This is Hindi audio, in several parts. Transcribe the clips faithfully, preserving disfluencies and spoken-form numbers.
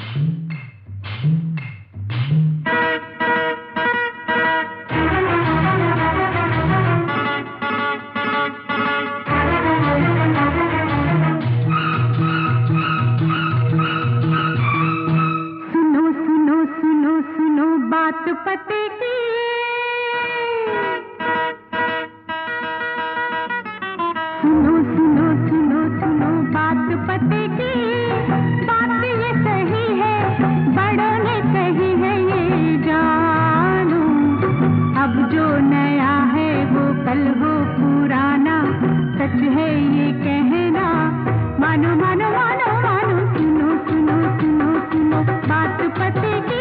बात पते की सुनो सुनो सुनो सुनो बात पते की बात ये सही है बड़ों ने कही है ये जानो अब जो नया है वो कल हो पुराना सच है ये कहना मानो मानो मानो मानो सुनो सुनो सुनो सुनो बात पते की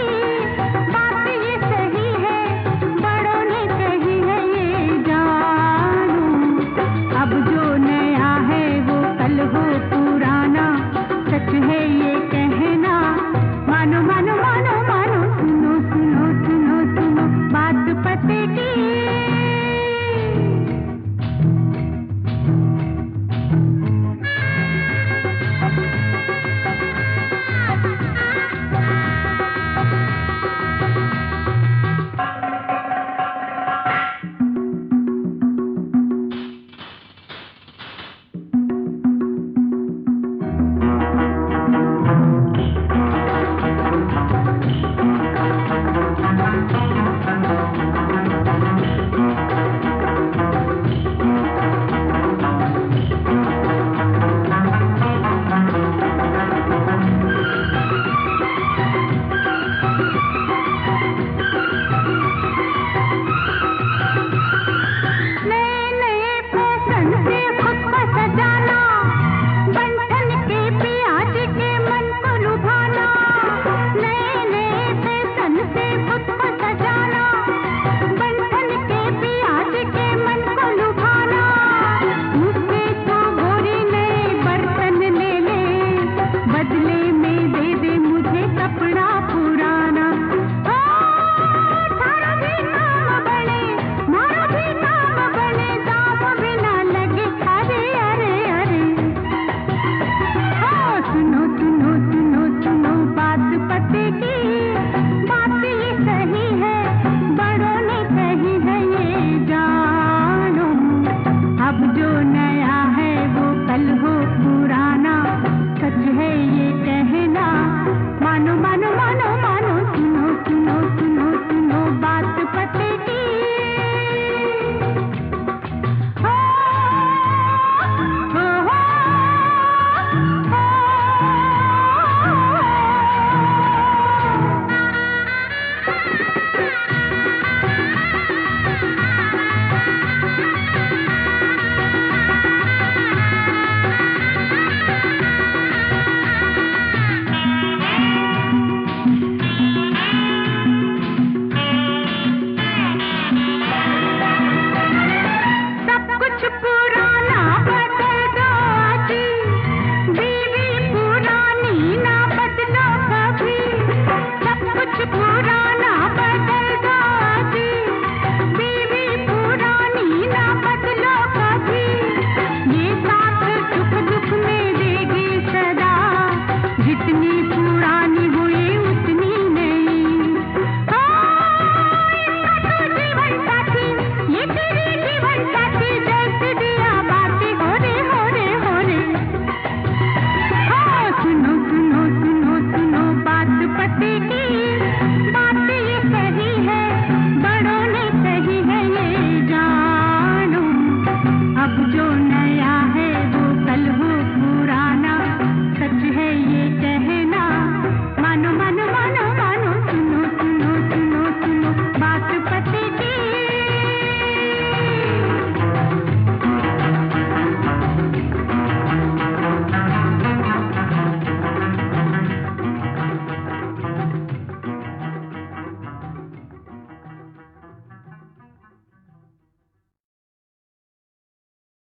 बदले में दे दे मुझे कपड़ा